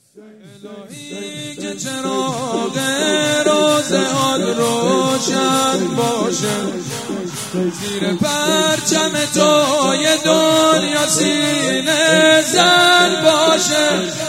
الهی که چراغ روزهات روشن باشه، زیر پرچم تو یه دنیا سینه زن باشه.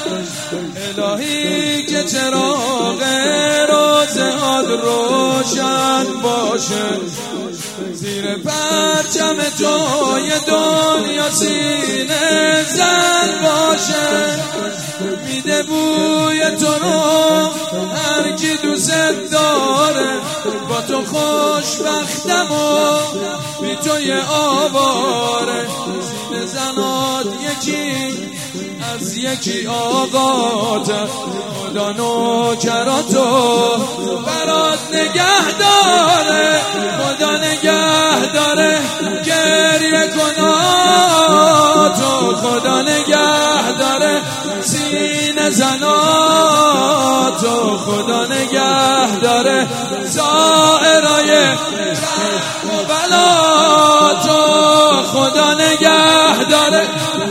الهی که چراغ روزهات روشن باشه، زیر پرچم تو یه دنیا سینه زن باشه. میده بوی تو رو هر کی دوست داره، با تو خوشبختم و بی تو یه آواره. سینه زنات یکی از یکی آقاته، خدا نوکراتو برات نگه داره. خدا نگه داره گریه کناتو، خدا نگه داره سینه زناتو، خدا نگه داره زائرای و بلاتو، خدا نگه داره،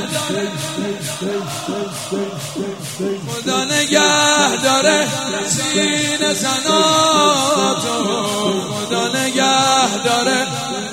خدا نگه داره سینه زناتو، خدا نگه داره.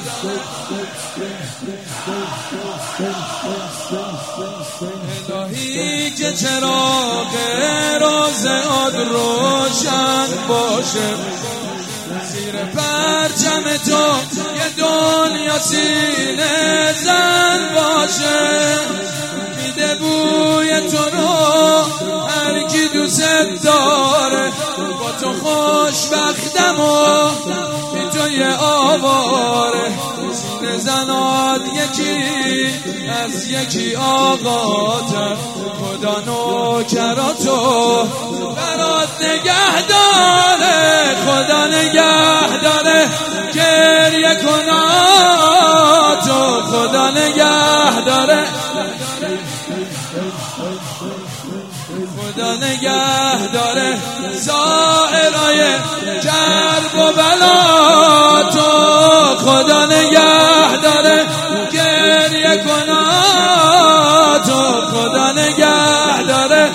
الهی که چراغ روزهات روشن باشه، زیر پرچم تو یه دنیا سینه زن باشه. میده بوی تو رو هر کی دوست داره، با تو خوشبختم و بی تو یه آواره. سینه زنات یکی از یکی آقاته، خدا نوکراتو برات نگه داره. خدا نگه داره گریه کناتو، خدا نگه داره، خدا نگه داره زائرای کرب و بلاتو، خدا نگه داره گریه کناتو، خدا نگه داره.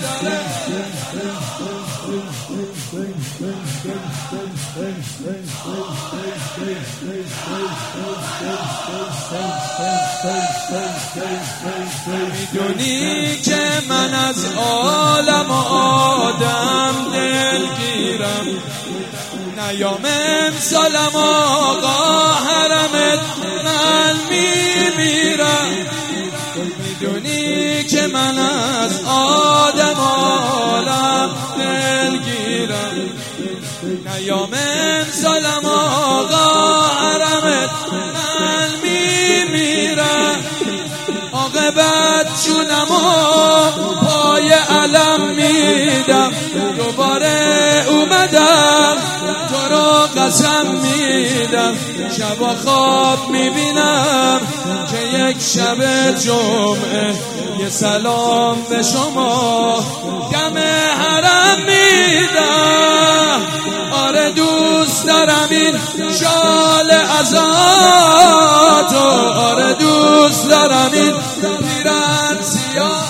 میدونی که من از عالم و آدم دلگیرم، نیام امسالم آقا حرمت من میمیرم. میدونی که من از آدم و عالم دلگیرم، نیام امسالم آقا حرمت من میمیرم. عاقبت جونم و پای علم میدم، دوباره اومدم تو رو قسم میدم. شبا خواب میبینم که یک شب جمعه یه سلام به شما دم حرم میدم. آره دوست دارم این شال ازاتو، آره دوست دارم این پیرن سیاه،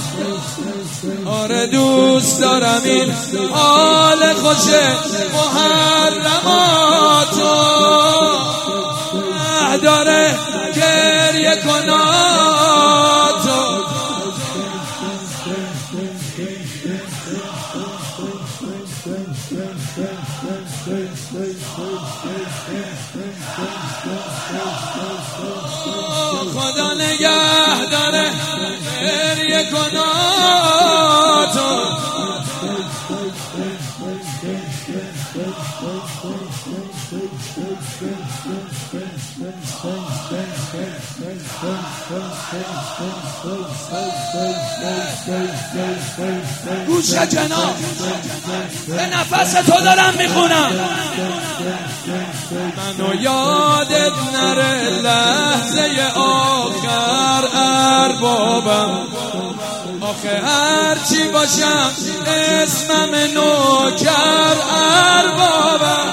آره دوست دارم این حال خوش محرماتو. داره گریه کناتو، خدا نگه داره گریه کناتو. گوش جناب به نفس تو دارم میخونم. منو یادت نره لحظه آخر اربابم، آخه هرچی باشم اسمم نوکر اربابم.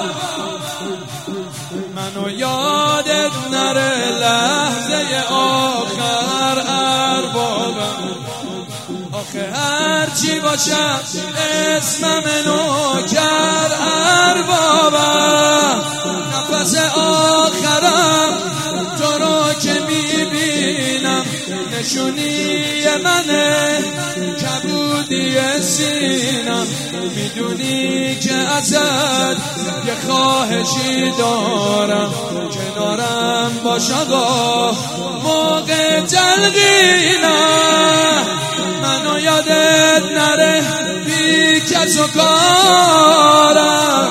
منو یادت نره لحظه آخر اربابم، آخه هرچی باشم اسمم نوکر اربابم. نفس آخرم تو رو که میبینم نشونی منه کبودی سینم. میدونی که ازت یه خواهشی دارم کنارم باش آقا موقع تلقینم. منو یادت نره بی کس و کارم.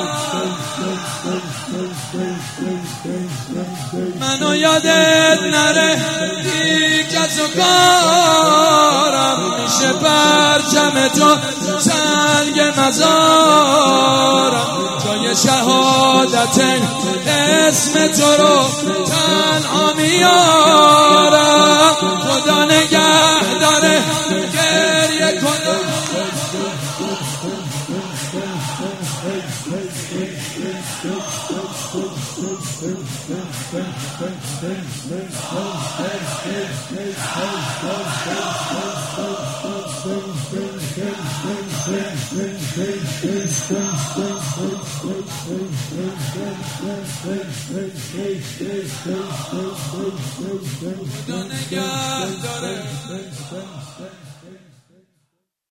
منو یادت نره بی کس و کارم. میشه پرچم تو سنگ مزارم. جای شهادت اسم تو رو تنها میارم. خدا نگه داره گریه کنم. خدا نگه داره.